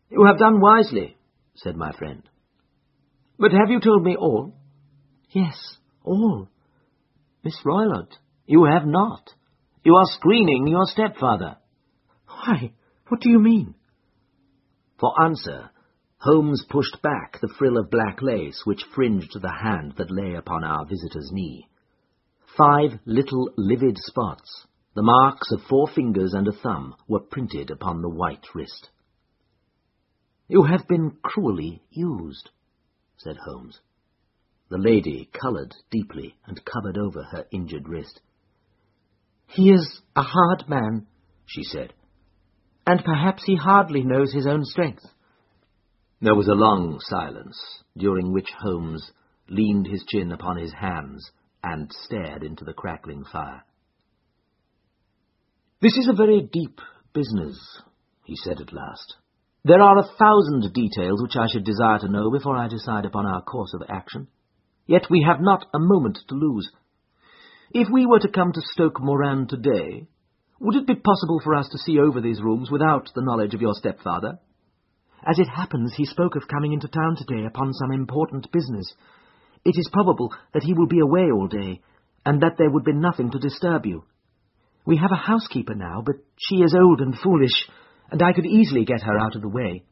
You have done wisely, said my friend. But have you told me all? Yes, all. Miss Roylott, you have not. You are screening your stepfather. Why, what do you mean? For answer, Holmes pushed back the frill of black lace which fringed the hand that lay upon our visitor's knee. 5 little livid spots, the marks of 4 fingers and a thumb, were printed upon the white wrist. You have been cruelly used, said Holmes. The lady coloured deeply and covered over her injured wrist. He is a hard man, she said, and perhaps he hardly knows his own strength. There was a long silence, during which Holmes leaned his chin upon his hands and stared into the crackling fire. This is a very deep business, he said at last. There are 1,000 details which I should desire to know before I decide upon our course of action. Yet we have not a moment to lose. If we were to come to Stoke Moran today, would it be possible for us to see over these rooms without the knowledge of your stepfather? As it happens, he spoke of coming into town today upon some important business. It is probable that he will be away all day, and that there would be nothing to disturb you. We have a housekeeper now, but she is old and foolish, and I could easily get her out of the way.